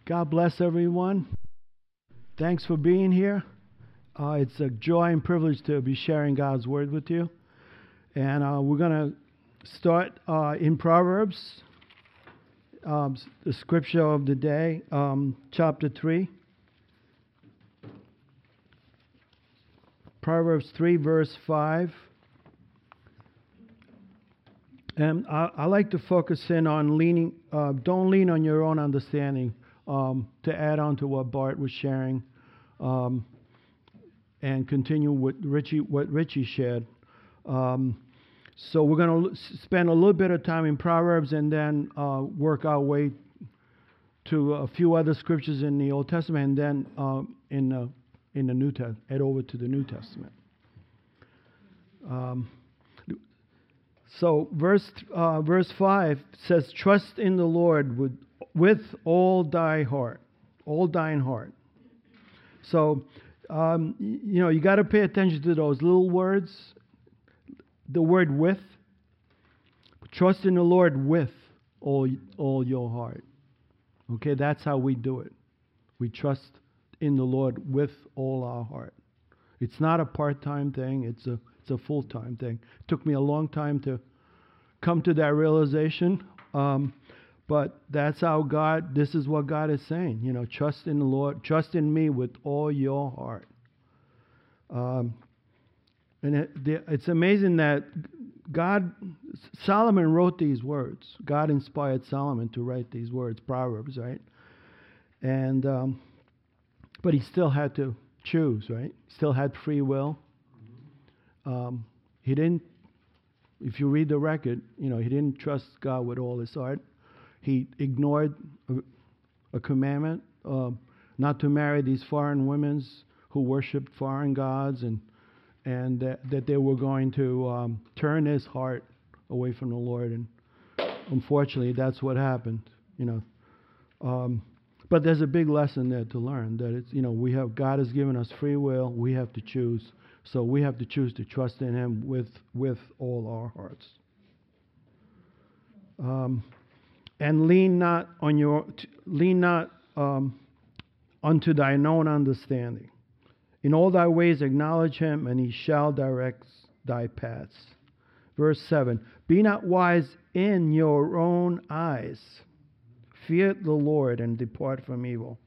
God bless everyone. Thanks for being here. It's a joy and privilege to be sharing God's Word with you. And we're going to start in Proverbs, the scripture of the day, chapter 3. Proverbs 3, verse 5. And I like to focus in on don't lean on your own understanding, to add on to what Bart was sharing, and continue what Richie shared. So we're going to spend a little bit of time in Proverbs and then work our way to a few other scriptures in the Old Testament, and then in the New Testament, head over to the New Testament. So verse 5 says, "Trust in the Lord with all thine heart." So, you got to pay attention to those little words. The word "with." Trust in the Lord with all your heart. Okay, that's how we do it. We trust in the Lord with all our heart. It's not a part-time thing. It's a full-time thing. It took me a long time to come to that realization. But that's how this is what God is saying. Trust in the Lord. Trust in me with all your heart. And it's amazing that Solomon wrote these words. God inspired Solomon to write these words, Proverbs, right? And, but he still had to choose, right? Still had free will. He didn't, if you read the record, he didn't trust God with all his heart. He ignored a commandment, not to marry these foreign women who worshiped foreign gods, and that they were going to turn his heart away from the Lord. And unfortunately, that's what happened, But there's a big lesson there to learn, that it's, God has given us free will. We have to choose. So we have to choose to trust in him with all our hearts. And lean not unto thine own understanding. In all thy ways acknowledge him, and he shall direct thy paths. Verse 7, be not wise in your own eyes. Fear the Lord and depart from evil.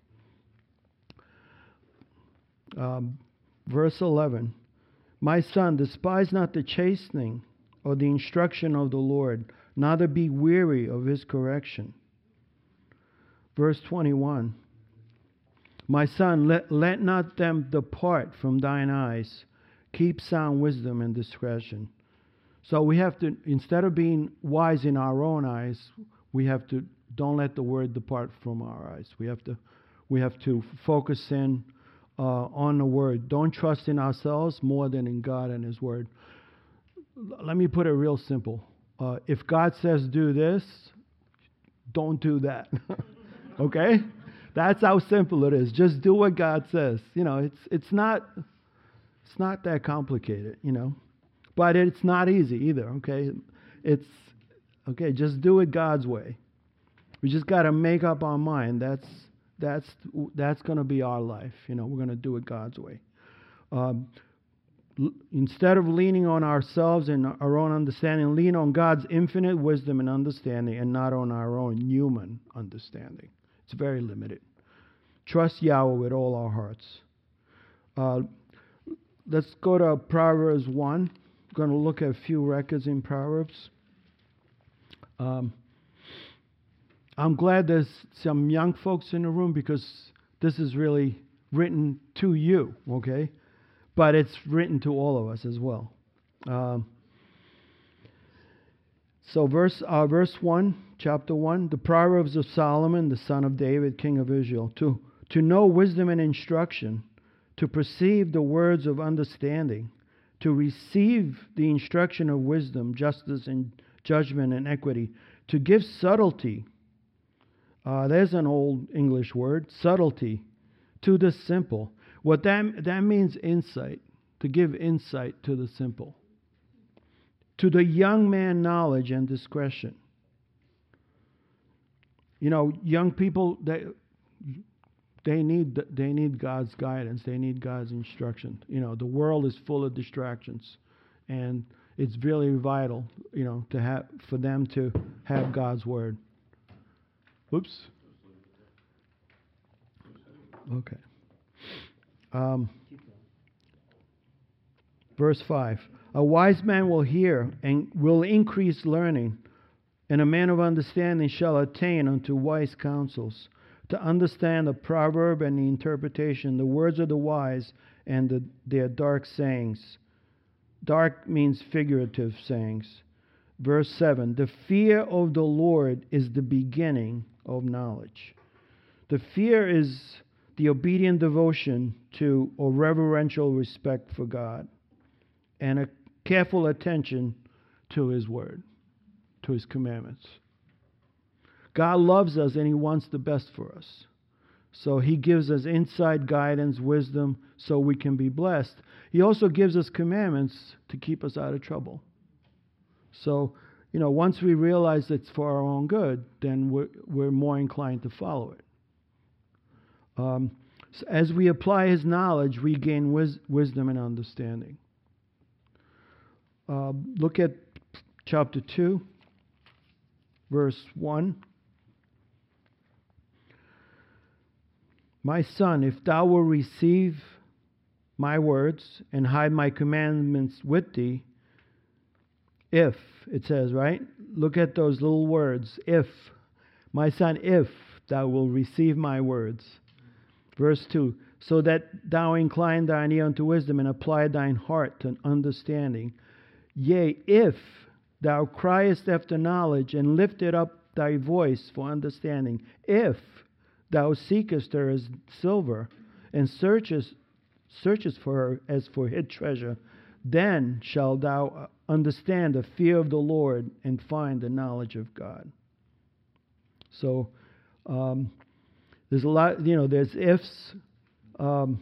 Verse 11, my son, despise not the chastening or the instruction of the Lord, neither be weary of his correction. Verse 21, my son, let not them depart from thine eyes. Keep sound wisdom and discretion. So we have to, instead of being wise in our own eyes, we have to, don't let the word depart from our eyes. We have to focus in on the word. Don't trust in ourselves more than in God and his word. Let me put it real simple. If God says do this, don't do that. Okay? That's how simple it is. Just do what God says. It's not that complicated, But it's not easy either, okay? Just do it God's way. We just got to make up our mind. That's going to be our life. We're going to do it God's way. Instead of leaning on ourselves and our own understanding, lean on God's infinite wisdom and understanding, and not on our own human understanding. It's very limited. Trust Yahweh with all our hearts. Let's go to Proverbs 1. I'm going to look at a few records in Proverbs. I'm glad there's some young folks in the room, because this is really written to you, okay? But it's written to all of us as well. So verse 1, chapter 1, the Proverbs of Solomon, the son of David, king of Israel, to know wisdom and instruction, to perceive the words of understanding, to receive the instruction of wisdom, justice and judgment and equity, to give subtlety. There's an old English word, subtlety, to the simple. What that means, insight, to give insight to the simple. To the young man, knowledge and discretion. Young people, they need God's guidance. They need God's instruction. The world is full of distractions, and it's really vital, for them to have God's word. Oops. Okay. Verse 5. A wise man will hear and will increase learning, and a man of understanding shall attain unto wise counsels, to understand the proverb and the interpretation, the words of the wise and their dark sayings. Dark means figurative sayings. Verse 7. The fear of the Lord is the beginning of knowledge. The fear is the obedient devotion to or reverential respect for God, and a careful attention to His word, to His commandments. God loves us and He wants the best for us. So He gives us insight, guidance, wisdom, so we can be blessed. He also gives us commandments to keep us out of trouble. So, once we realize it's for our own good, then we're more inclined to follow it. So as we apply His knowledge, we gain wisdom and understanding. Look at chapter 2, verse 1. My son, if thou wilt receive my words and hide my commandments with thee, if, it says, right? Look at those little words. If, my son, if thou wilt receive my words. Verse 2, so that thou incline thine ear unto wisdom and apply thine heart to understanding. Yea, if thou criest after knowledge and liftest up thy voice for understanding, if thou seekest her as silver and searchest for her as for hid treasure, then shalt thou understand the fear of the Lord and find the knowledge of God. So, there's a lot, there's ifs. God,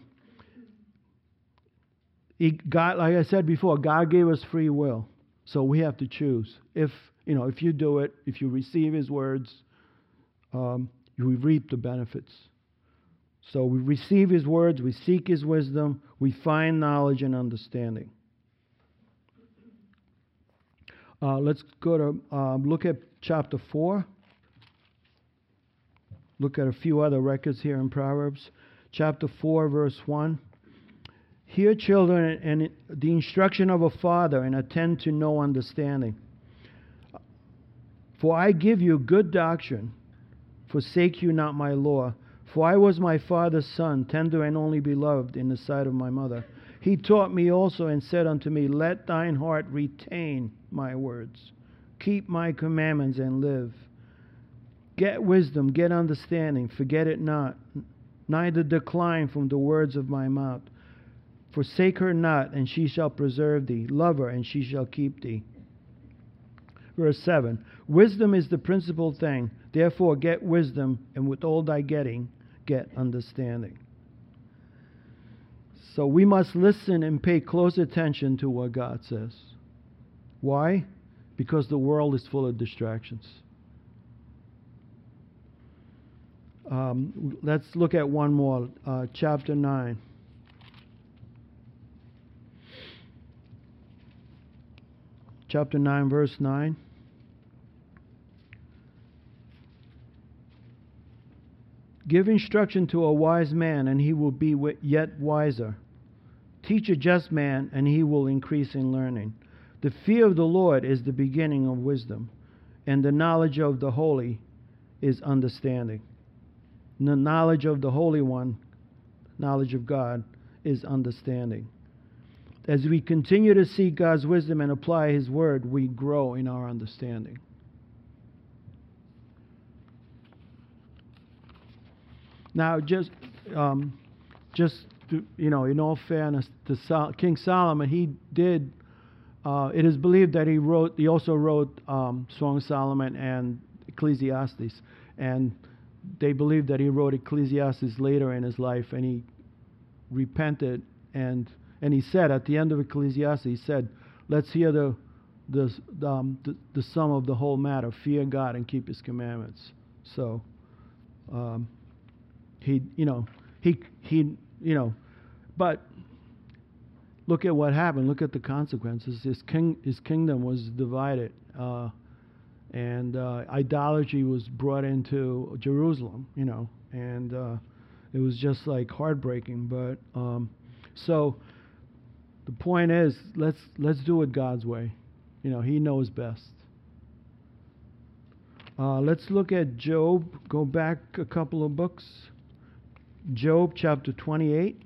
like I said before, God gave us free will. So we have to choose. If you do it, if you receive His words, you reap the benefits. So we receive His words, we seek His wisdom, we find knowledge and understanding. Let's go to look at chapter 4. Look at a few other records here in Proverbs. Chapter 4, verse 1. Hear, children, and the instruction of a father, and attend to no understanding. For I give you good doctrine. Forsake you not my law. For I was my father's son, tender and only beloved in the sight of my mother. He taught me also and said unto me, let thine heart retain my words. Keep my commandments and live. Get wisdom, get understanding, forget it not, neither decline from the words of my mouth. Forsake her not, and she shall preserve thee. Love her, and she shall keep thee. Verse 7. Wisdom is the principal thing. Therefore get wisdom, and with all thy getting, get understanding. So we must listen and pay close attention to what God says. Why? Because the world is full of distractions. Let's look at one more. Chapter 9. Chapter 9, verse 9. Give instruction to a wise man, and he will be yet wiser. Teach a just man, and he will increase in learning. The fear of the Lord is the beginning of wisdom, and the knowledge of the holy is understanding. The knowledge of the Holy One, knowledge of God, is understanding. As we continue to seek God's wisdom and apply His word, we grow in our understanding. Now, just to, in all fairness to King Solomon, he did. It is believed that he also wrote Song of Solomon and Ecclesiastes, and they believe that he wrote Ecclesiastes later in his life, and he repented, and he said at the end of Ecclesiastes, he said, "Let's hear the sum of the whole matter: fear God and keep His commandments." So, he, but look at what happened. Look at the consequences. His kingdom was divided, and idolatry was brought into Jerusalem, and it was just like heartbreaking. But so the point is, let's do it God's way. He knows best. Let's look at Job. Go back a couple of books. Job chapter 28.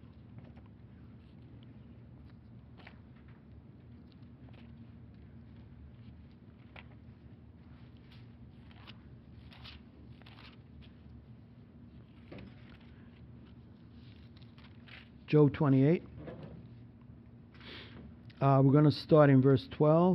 Job 28. We're going to start in verse 12.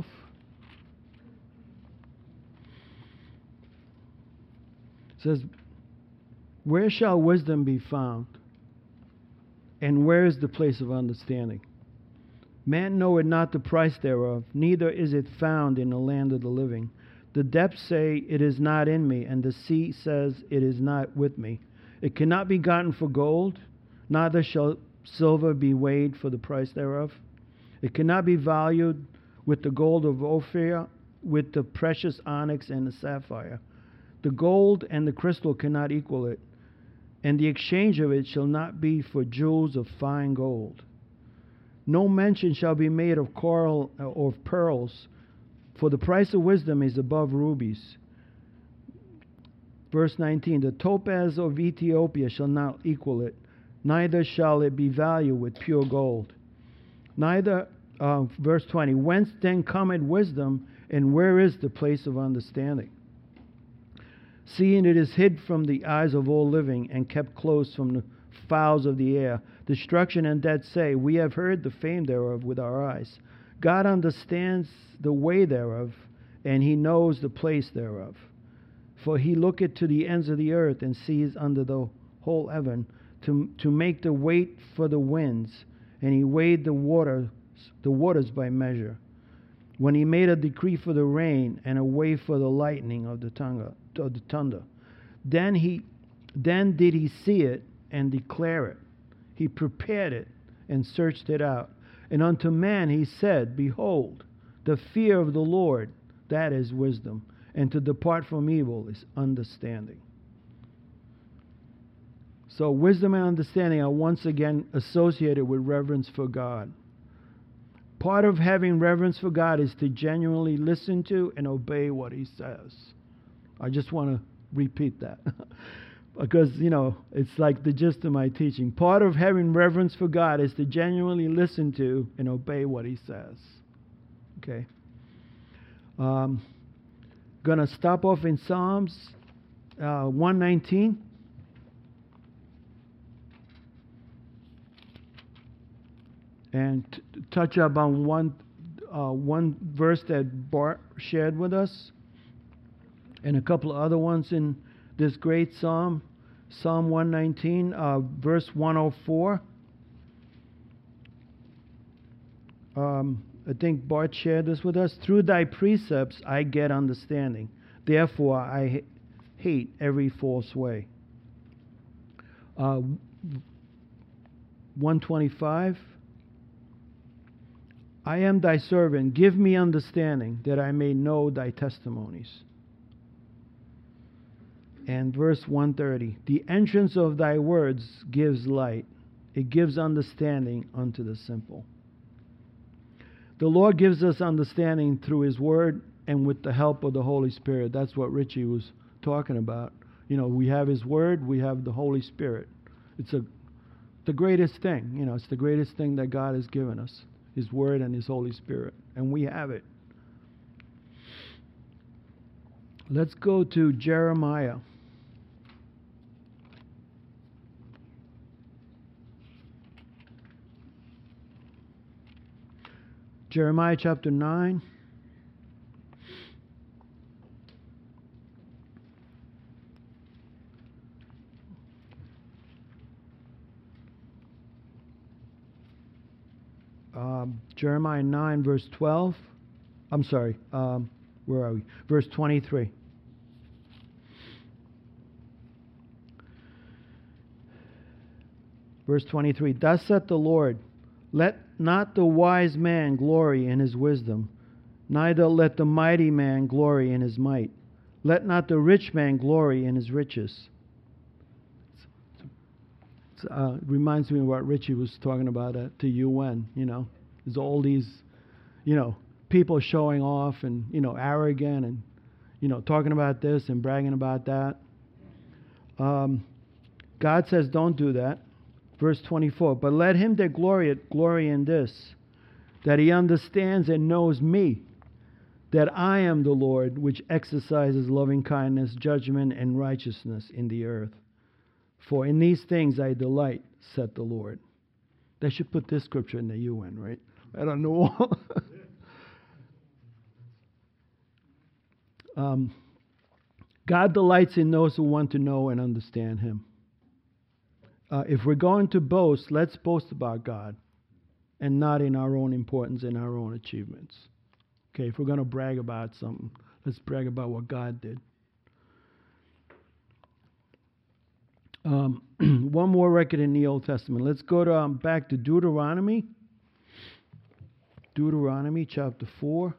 It says, "Where shall wisdom be found? And where is the place of understanding? Man knoweth not the price thereof, neither is it found in the land of the living. The depths say, it is not in me, and the sea says, it is not with me. It cannot be gotten for gold, neither shall silver be weighed for the price thereof. It cannot be valued with the gold of Ophir, with the precious onyx and the sapphire. The gold and the crystal cannot equal it, and the exchange of it shall not be for jewels of fine gold. No mention shall be made of coral or of pearls, for the price of wisdom is above rubies." Verse 19, "The topaz of Ethiopia shall not equal it, neither shall it be valued with pure gold. Neither," verse 20, "whence then cometh wisdom, and where is the place of understanding? Seeing it is hid from the eyes of all living, and kept close from the fowls of the air. Destruction and death say, we have heard the fame thereof with our eyes. God understands the way thereof, and he knows the place thereof. For he looketh to the ends of the earth, and sees under the whole heaven, to make the weight for the winds, and he weighed the waters by measure. When he made a decree for the rain, and a way for the lightning of the thunder. Then did he see it and declare it. He prepared it and searched it out. And unto man he said, Behold, the fear of the Lord, that is wisdom, and to depart from evil is understanding." So wisdom and understanding are once again associated with reverence for God. Part of having reverence for God is to genuinely listen to and obey what he says. I just want to repeat that because, it's like the gist of my teaching. Part of having reverence for God is to genuinely listen to and obey what he says. Okay. Going to stop off in Psalms 119. And touch up on one verse that Bart shared with us, and a couple of other ones in this great psalm, Psalm 119, verse 104. I think Bart shared this with us. "Through thy precepts I get understanding. Therefore I hate every false way." 125. "I am thy servant. Give me understanding, that I may know thy testimonies." And verse 130. "The entrance of thy words gives light. It gives understanding unto the simple." The Lord gives us understanding through his word and with the help of the Holy Spirit. That's what Richie was talking about. We have his word, we have the Holy Spirit. It's the greatest thing. It's the greatest thing that God has given us. His word and his Holy Spirit. And we have it. Let's go to Jeremiah. Jeremiah chapter 9. Jeremiah 9, verse 12. I'm sorry. Where are we? Verse 23. Verse 23, thus saith the Lord, let not the wise man glory in his wisdom, neither let the mighty man glory in his might. Let not the rich man glory in his riches. Reminds me of what Richie was talking about to UN, There's all these, people showing off and, arrogant and, talking about this and bragging about that. God says don't do that. Verse 24, but let him that glory in this, that he understands and knows me, that I am the Lord, which exercises loving kindness, judgment, and righteousness in the earth. For in these things I delight, saith the Lord. They should put this scripture in the UN, right? I don't know. God delights in those who want to know and understand him. If we're going to boast, let's boast about God and not in our own importance and our own achievements. Okay, if we're going to brag about something, let's brag about what God did. One more record in the Old Testament. Let's go to back to Deuteronomy. Deuteronomy chapter 4.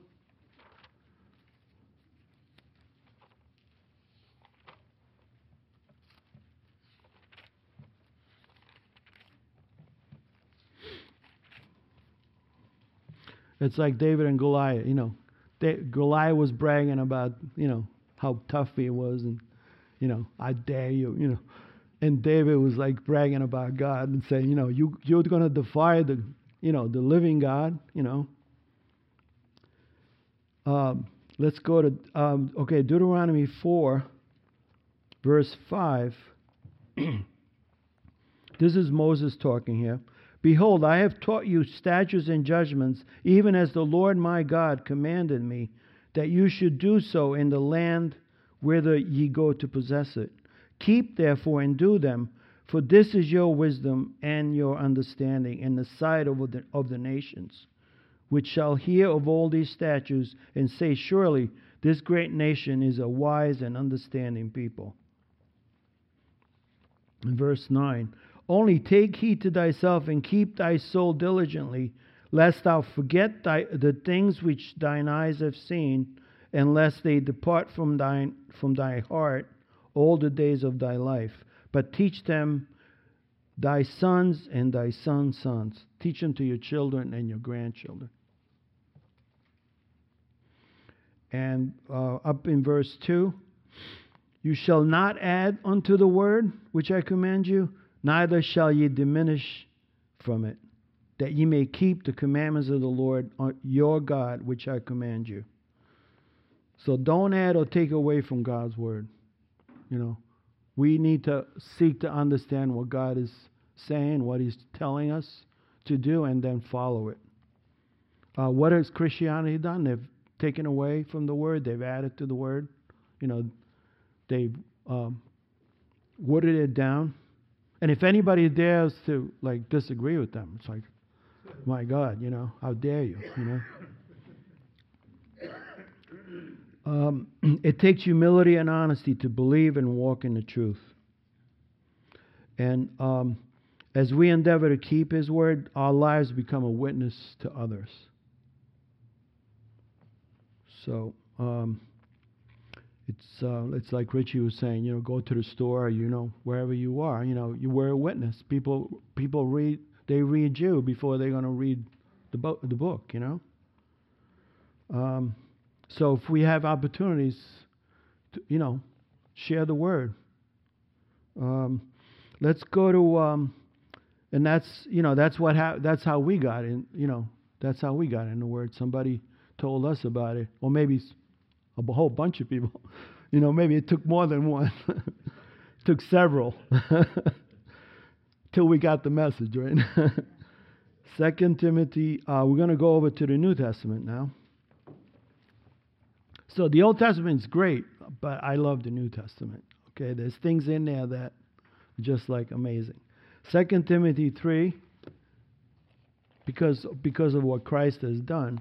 It's like David and Goliath, Goliath was bragging about, how tough he was and, I dare you, And David was like bragging about God and saying, you're going to defy the living God, Let's go to, Deuteronomy 4, verse 5. This is Moses talking here. Behold, I have taught you statutes and judgments, even as the Lord my God commanded me, that you should do so in the land whither ye go to possess it. Keep therefore and do them, for this is your wisdom and your understanding in the sight of the nations, which shall hear of all these statutes and say, surely this great nation is a wise and understanding people. In verse 9, only take heed to thyself and keep thy soul diligently, lest thou forget the things which thine eyes have seen, and lest they depart from thy heart all the days of thy life. But teach them thy sons and thy sons' sons. Teach them to your children and your grandchildren. And up in verse 2, you shall not add unto the word which I command you, neither shall ye diminish from it, that ye may keep the commandments of the Lord your God, which I command you. So don't add or take away from God's word. We need to seek to understand what God is saying, what he's telling us to do, and then follow it. What has Christianity done? They've taken away from the word. They've added to the word. They've watered it down. And if anybody dares to disagree with them, it's like, my God, how dare you, It takes humility and honesty to believe and walk in the truth. And as we endeavor to keep his word, our lives become a witness to others. So it's like Richie was saying, go to the store, wherever you are, you wear a witness. People read you before they're going to read the book, So if we have opportunities to, share the word. Let's go to, and that's how we got in, that's how we got in the word. Somebody told us about it, or maybe a whole bunch of people. Maybe it took more than one. It took several till we got the message, right? 2 Timothy, we're going to go over to the New Testament now. So the Old Testament is great, but I love the New Testament. Okay, there's things in there that are just amazing. 2 Timothy 3, because of what Christ has done.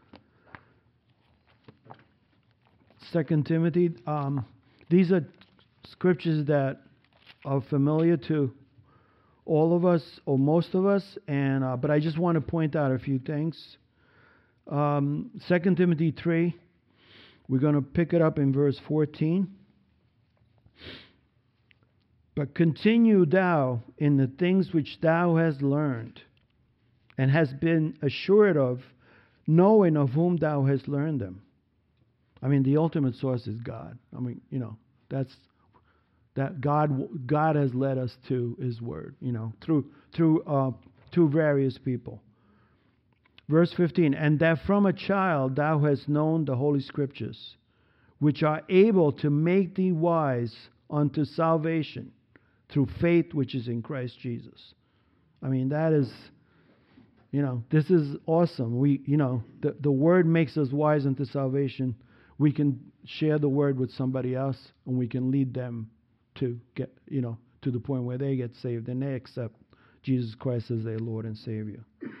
2 Timothy, these are scriptures that are familiar to all of us, or most of us, and but I just want to point out a few things. 2 Timothy 3, we're going to pick it up in verse 14. But continue thou in the things which thou hast learned, and hast been assured of, knowing of whom thou hast learned them. I mean, the ultimate source is God. I mean, that God has led us to His Word, through various people. Verse 15, and that from a child thou hast known the Holy Scriptures, which are able to make thee wise unto salvation through faith which is in Christ Jesus. I mean, that is, this is awesome. The Word makes us wise unto salvation. We can share the Word with somebody else, and we can lead them to get, to the point where they get saved and they accept Jesus Christ as their Lord and Savior.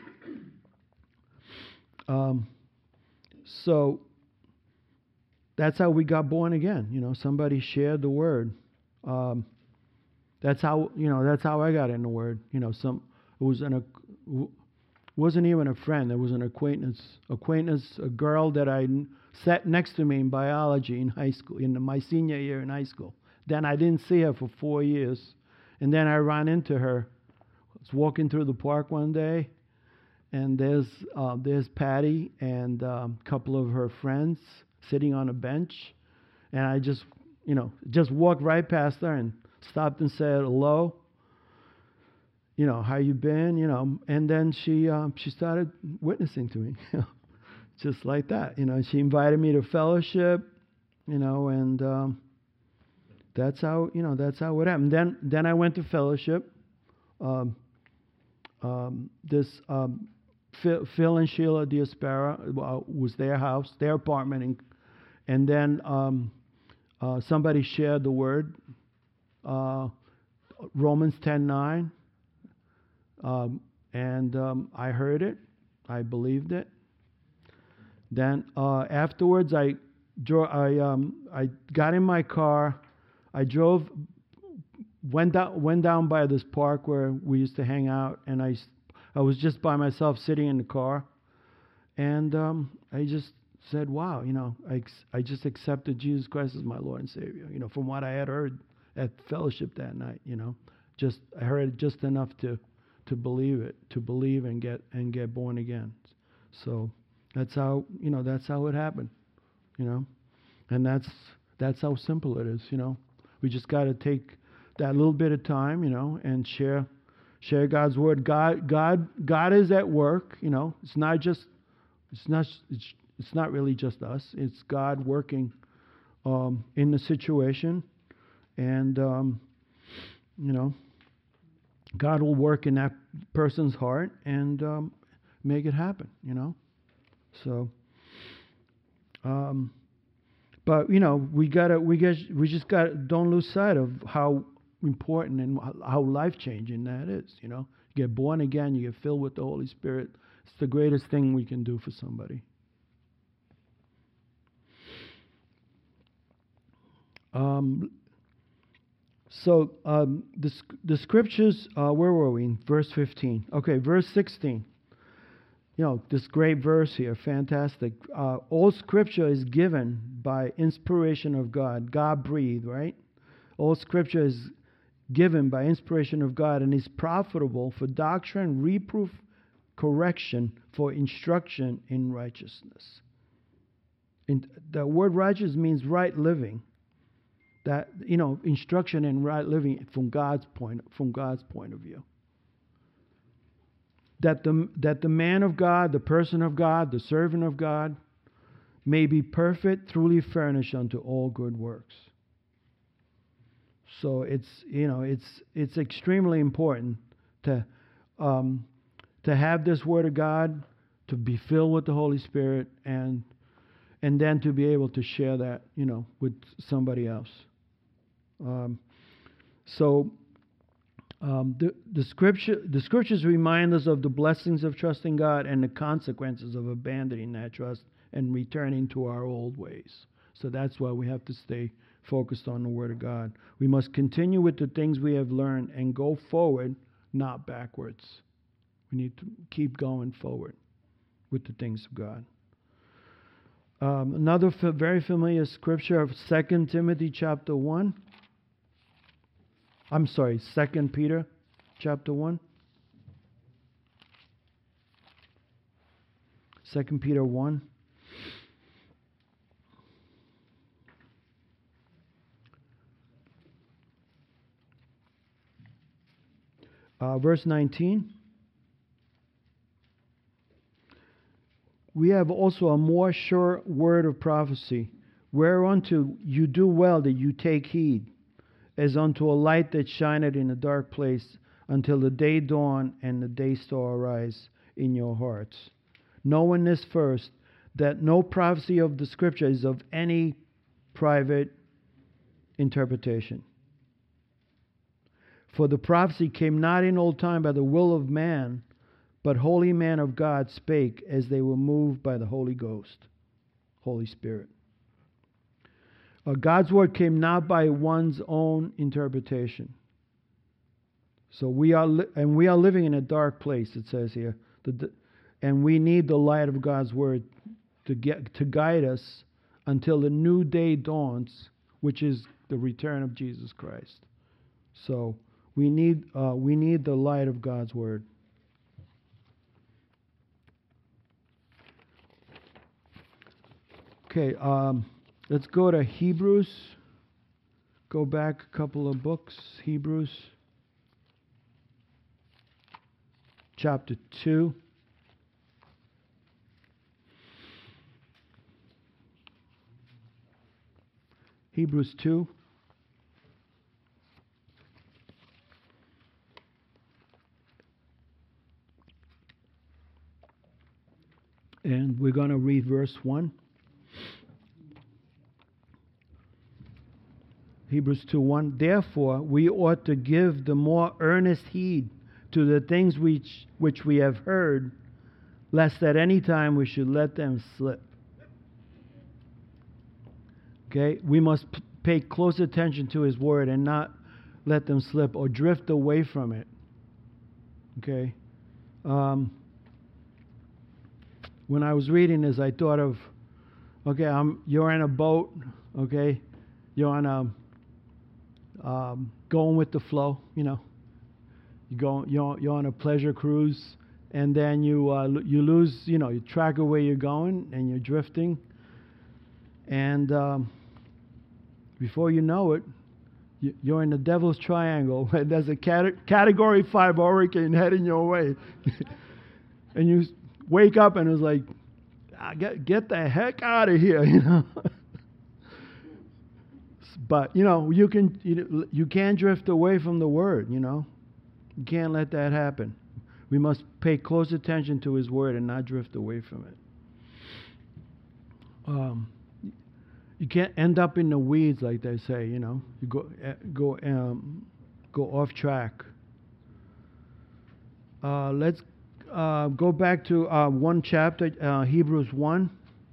So that's how we got born again. Somebody shared the Word. That's how I got in the Word. Wasn't even a friend. It was an acquaintance, a girl that I sat next to me in biology in high school, in my senior year in high school. Then I didn't see her for 4 years, and then I ran into her. I was walking through the park one day, and there's Patty and a couple of her friends sitting on a bench, and I just walked right past her and stopped and said hello. How you been? And then she started witnessing to me, just like that. She invited me to fellowship, and that's how it happened. Then I went to fellowship. This Phil and Sheila Diaspera was their house, their apartment, and then somebody shared the Word, Romans 10:9. And I heard it. I believed it. Then afterwards, I got in my car. I drove, went down by this park where we used to hang out, and I was just by myself sitting in the car, and I just said, "Wow, I just accepted Jesus Christ as my Lord and Savior." From what I had heard at fellowship that night, I heard it just enough to believe and get born again. So that's how it happened, and that's how simple it is. We just got to take that little bit of time, and share God's Word. God is at work. It's not really just us. It's God working in the situation, and God will work in that person's heart and make it happen, So, but we just don't lose sight of how important and how life changing that is. You get born again, you get filled with the Holy Spirit. It's the greatest thing we can do for somebody. So the scriptures, where were we? In verse 15. Okay, verse 16. This great verse here, fantastic. All scripture is given by inspiration of God. God breathed, right? All scripture is given by inspiration of God and is profitable for doctrine, reproof, correction, for instruction in righteousness. The word righteous means right living. That instruction in right living from God's point of view. That the man of God, the person of God, the servant of God, may be perfect, truly furnished unto all good works. So it's extremely important to have this Word of God, to be filled with the Holy Spirit, and then to be able to share that with somebody else. The scriptures remind us of the blessings of trusting God and the consequences of abandoning that trust and returning to our old ways. So that's why we have to stay focused on the Word of God. We must continue with the things we have learned and go forward, not backwards. We need to keep going forward with the things of God. Another very familiar scripture of 2 Timothy chapter 1. I'm sorry, 2 Peter chapter 1. 2 Peter 1. Verse 19. We have also a more sure word of prophecy, whereunto you do well that you take heed, as unto a light that shineth in a dark place, until the day dawn and the day star arise in your hearts. Knowing this first, that no prophecy of the Scripture is of any private interpretation. For the prophecy came not in old time by the will of man, but holy men of God spake as they were moved by the Holy Ghost, Holy Spirit. God's word came not by one's own interpretation. So we are living in a dark place, it says here, and we need the light of God's word to guide us until the new day dawns, which is the return of Jesus Christ. So we need the light of God's word. Okay, let's go to Hebrews. Go back a couple of books. Hebrews chapter 2. Hebrews 2. And we're going to read verse 1. Hebrews 2:1. Therefore, we ought to give the more earnest heed to the things which we have heard, lest at any time we should let them slip. Okay? We must pay close attention to His word and not let them slip or drift away from it. Okay? When I was reading this, I thought of, okay, you're in a boat, okay? You're on a going with the flow, you know. You're on a pleasure cruise, and then you lose, you know, you track of where you're going, and you're drifting, and before you know it, you're in the devil's triangle. There's a category 5 hurricane heading your way, and you wake up and it's like, get the heck out of here, you know. But, you know, you can't drift away from the Word, you know. You can't let that happen. We must pay close attention to His Word and not drift away from it. You can't end up in the weeds, like they say, you know. You go off track. Let's go back to one chapter, Hebrews 1.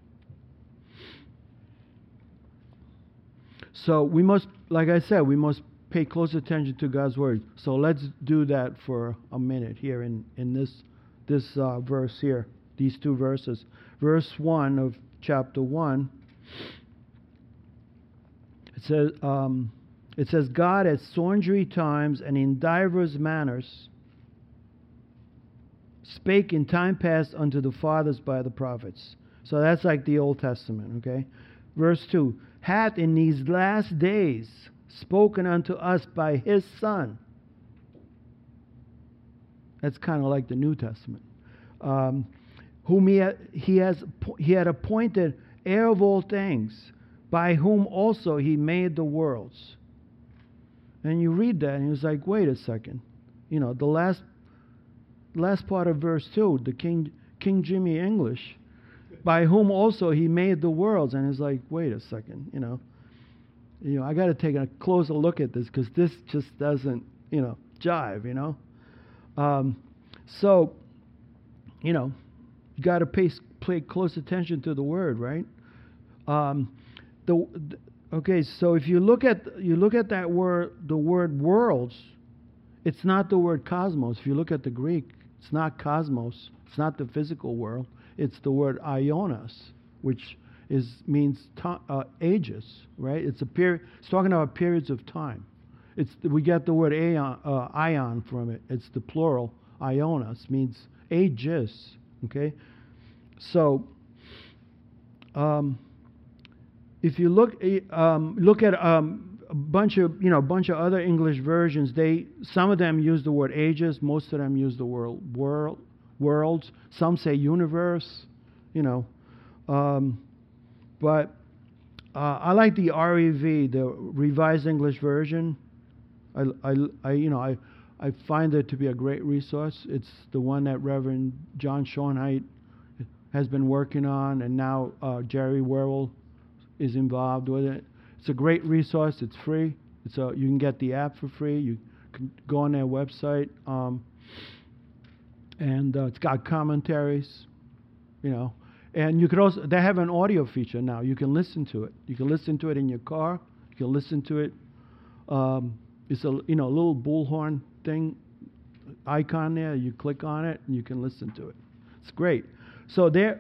So we must, like I said, we must pay close attention to God's word. So let's do that for a minute here in this verse here, these two verses. Verse 1 of chapter 1, it says, God at sundry times and in divers manners spake in time past unto the fathers by the prophets. So that's like the Old Testament, okay? Verse 2, hath in these last days spoken unto us by His Son. That's kind of like the New Testament. Whom he had appointed heir of all things, by whom also He made the worlds. And you read that and it's like, wait a second. You know, the last part of verse 2, the King Jimmy English, by whom also He made the worlds. And it's like, wait a second, you know, I got to take a closer look at this because this just doesn't, jive, So, you got to pay close attention to the word, right? Okay, so if you look at that word, the word worlds, It's not the word cosmos. If you look at the Greek, it's not cosmos. It's not the physical world. It's the word ionos, which means ages, right? It's talking about periods of time. We get the word ion from it. It's the plural. Ionos means ages. Okay, so if you look at a bunch of other English versions, some of them use the word ages. Most of them use the word worlds. Some say universe. But I like the REV, the Revised English Version. I find it to be a great resource. It's the one that Reverend John Schoenheit has been working on, and now Jerry Werrell is involved with it. It's a great resource. It's free. You can get the app for free. You can go on their website, and it's got commentaries, And you could also, they have an audio feature now. You can listen to it. You can listen to it in your car. You can listen to it. It's a little bullhorn thing icon there. You click on it and you can listen to it. It's great. So their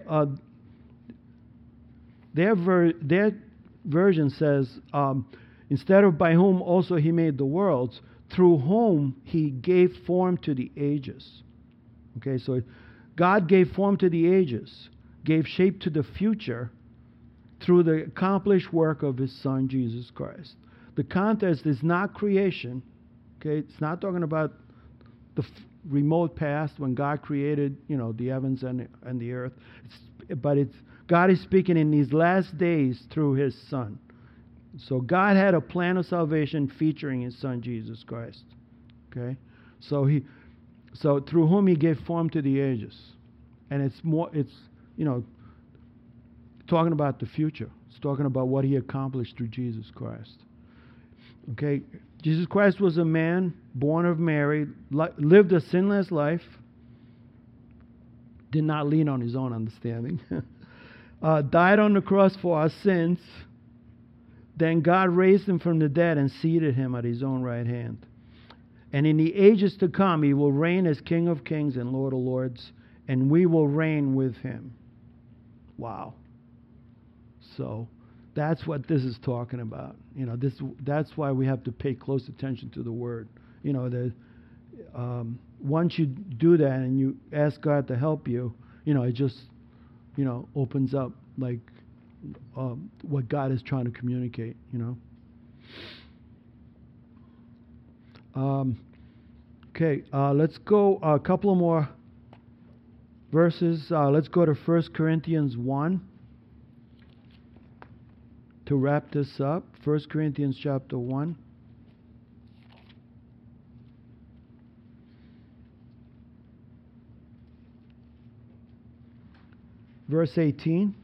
version says, instead of by whom also he made the worlds, through whom he gave form to the ages. Okay, so God gave form to the ages, gave shape to the future through the accomplished work of his Son, Jesus Christ. The context is not creation. Okay, it's not talking about the remote past when God created, the heavens and the earth. God is speaking in these last days through his Son. So God had a plan of salvation featuring his Son, Jesus Christ. Okay, so through whom he gave form to the ages, and it's talking about the future. It's talking about what he accomplished through Jesus Christ. Okay, Jesus Christ was a man born of Mary, lived a sinless life, did not lean on his own understanding, died on the cross for our sins. Then God raised him from the dead and seated him at his own right hand. And in the ages to come, he will reign as King of kings and Lord of lords, and we will reign with him. Wow. So that's what this is talking about. That's why we have to pay close attention to the Word. Once you do that and you ask God to help you, it just, opens up like what God is trying to communicate. Okay, let's go a couple of more verses. Let's go to 1 Corinthians 1 to wrap this up. 1 Corinthians chapter 1. Verse 18.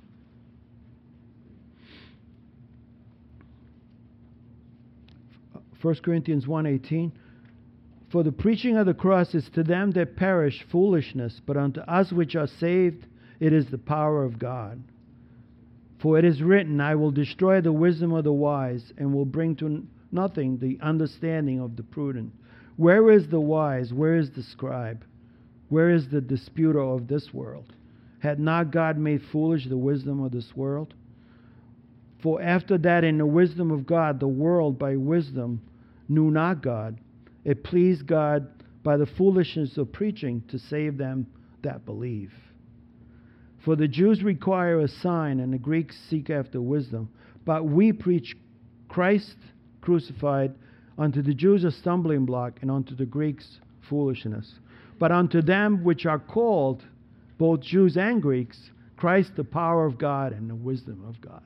First Corinthians 1:18. For the preaching of the cross is to them that perish foolishness, but unto us which are saved it is the power of God. For it is written, I will destroy the wisdom of the wise, and will bring to nothing the understanding of the prudent. Where is the wise? Where is the scribe? Where is the disputer of this world? Had not God made foolish the wisdom of this world? For after that, in the wisdom of God, the world by wisdom knew not God. It pleased God by the foolishness of preaching to save them that believe. For the Jews require a sign, and the Greeks seek after wisdom. But we preach Christ crucified, unto the Jews a stumbling block, and unto the Greeks foolishness. But unto them which are called, both Jews and Greeks, Christ the power of God and the wisdom of God.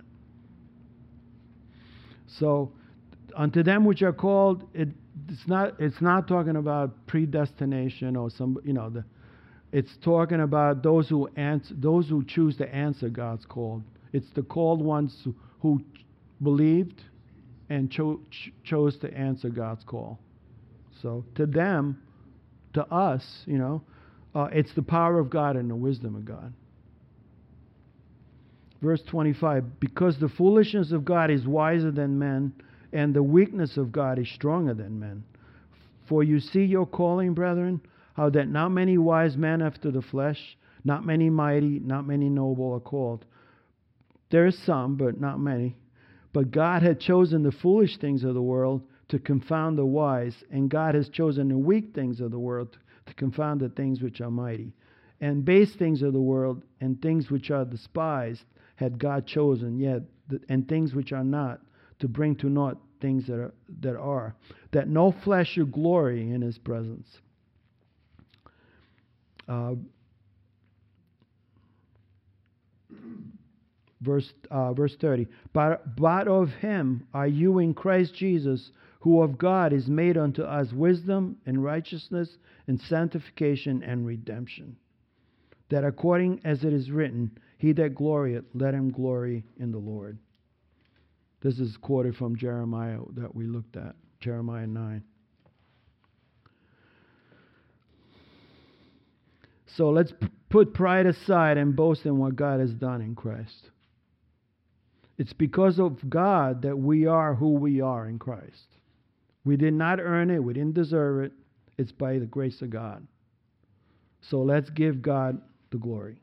So, unto them which are called, it's not talking about predestination or it's talking about those who choose to answer God's call. It's the called ones who believed and chose to answer God's call. So to them, to us, it's the power of God and the wisdom of God. Verse 25, because the foolishness of God is wiser than men, and the weakness of God is stronger than men. For you see your calling, brethren, how that not many wise men after the flesh, not many mighty, not many noble are called. There are some, but not many. But God had chosen the foolish things of the world to confound the wise, and God has chosen the weak things of the world to confound the things which are mighty. And base things of the world and things which are despised had God chosen, yet and things which are not, to bring to naught things that are, that no flesh should glory in his presence. Verse 30. But of him are you in Christ Jesus, who of God is made unto us wisdom and righteousness and sanctification and redemption. That according as it is written, he that glorieth, let him glory in the Lord. This is quoted from Jeremiah that we looked at, Jeremiah 9. So let's put pride aside and boast in what God has done in Christ. It's because of God that we are who we are in Christ. We did not earn it. We didn't deserve it. It's by the grace of God. So let's give God the glory.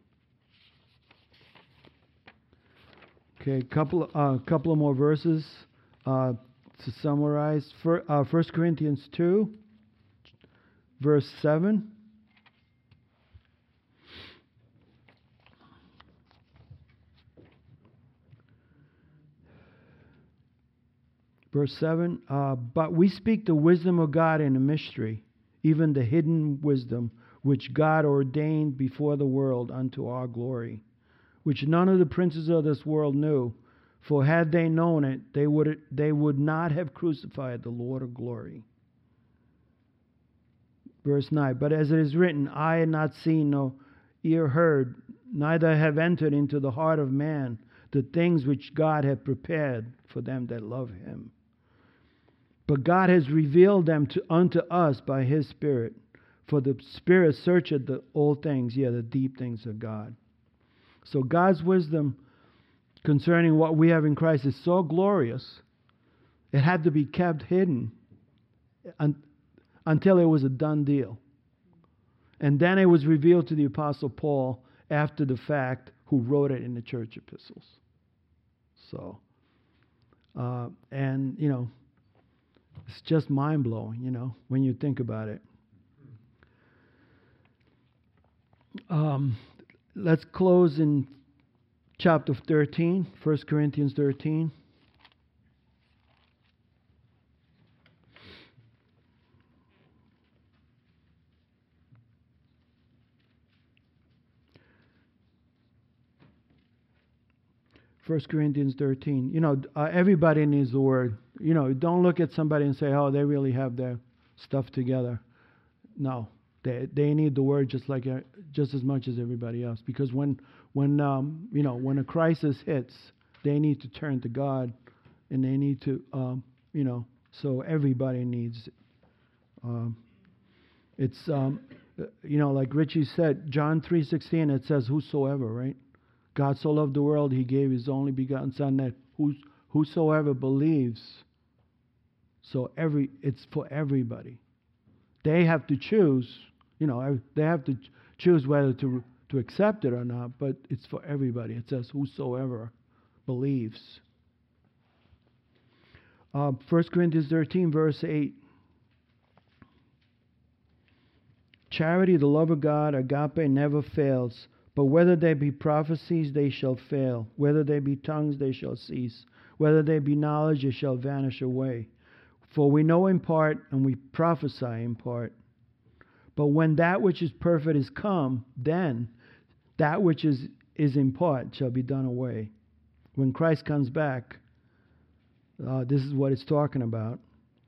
Okay, couple of more verses to summarize. 1 Corinthians 2, verse 7. Verse 7, but we speak the wisdom of God in a mystery, even the hidden wisdom, which God ordained before the world unto our glory, which none of the princes of this world knew, for had they known it, they would not have crucified the Lord of glory. Verse 9, but as it is written, eye had not seen, no ear heard, neither have entered into the heart of man the things which God hath prepared for them that love him. But God has revealed them unto us by his Spirit. For the Spirit searcheth all things, the deep things of God. So God's wisdom concerning what we have in Christ is so glorious, it had to be kept hidden until it was a done deal. And then it was revealed to the Apostle Paul after the fact, who wrote it in the church epistles. So, it's just mind-blowing, when you think about it. Let's close in chapter 13, 1 Corinthians 13. First Corinthians 13. Everybody needs the word. Don't look at somebody and say, oh, they really have their stuff together. No, they need the word just as much as everybody else. Because when a crisis hits, they need to turn to God, and they need to, so everybody needs it. It's like Richie said, John 3:16. It says, "Whosoever," right? God so loved the world, he gave his only begotten Son, that whosoever believes. So it's for everybody. They have to choose, they have to choose whether to accept it or not, but it's for everybody. It says, whosoever believes. 1 Corinthians 13, verse 8. Charity, the love of God, agape, never fails. But whether there be prophecies, they shall fail. Whether there be tongues, they shall cease. Whether there be knowledge, it shall vanish away. For we know in part, and we prophesy in part. But when that which is perfect is come, then that which is in part shall be done away. When Christ comes back, this is what it's talking about.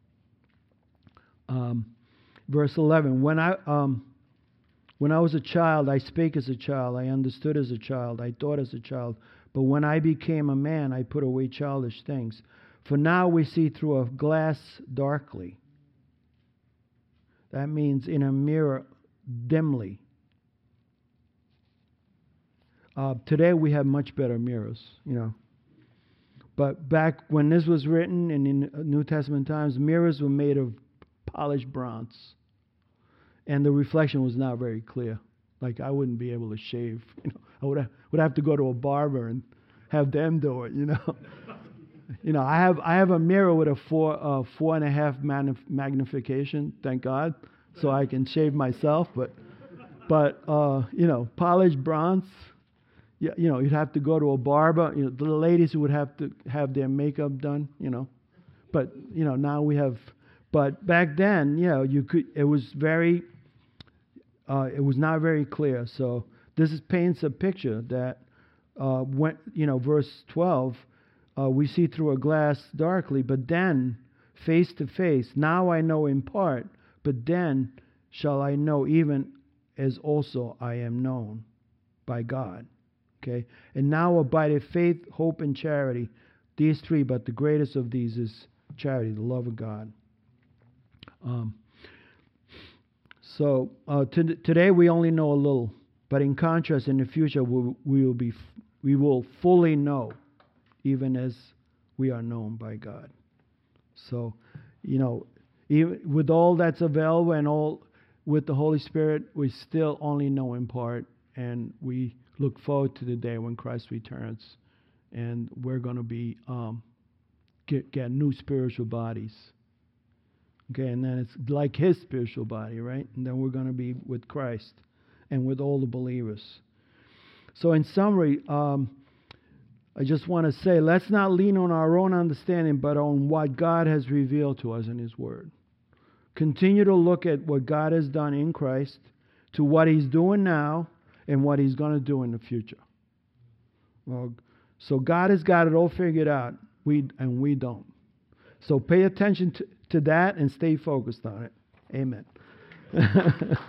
Verse 11, When I was a child, I spake as a child, I understood as a child, I thought as a child. But when I became a man, I put away childish things. For now we see through a glass darkly. That means in a mirror dimly. Today we have much better mirrors, But back when this was written, and in New Testament times, mirrors were made of polished bronze. And the reflection was not very clear. Like I wouldn't be able to shave. I would have to go to a barber and have them do it. I have a mirror with a 4.5 magnification. Thank God, so I can shave myself. But polished bronze. You'd have to go to a barber. The ladies would have to have their makeup done. But now we have. But back then, you could. It was very. It was not very clear. So this paints a picture that when verse 12, we see through a glass darkly, but then face to face. Now I know in part, but then shall I know even as also I am known by God. Okay, and now abideth faith, hope, and charity. These three, but the greatest of these is charity, the love of God. Today we only know a little, but in contrast, in the future we will fully know, even as we are known by God. So, even with all that's available and all with the Holy Spirit, we still only know in part, and we look forward to the day when Christ returns, and we're going to be get new spiritual bodies. Okay, and then it's like His spiritual body, right? And then we're going to be with Christ and with all the believers. So in summary, I just want to say, let's not lean on our own understanding, but on what God has revealed to us in His Word. Continue to look at what God has done in Christ, to what He's doing now, and what He's going to do in the future. Well, so God has got it all figured out, we don't. So pay attention to that and stay focused on it. Amen.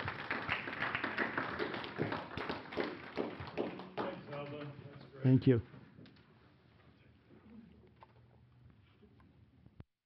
Thank you.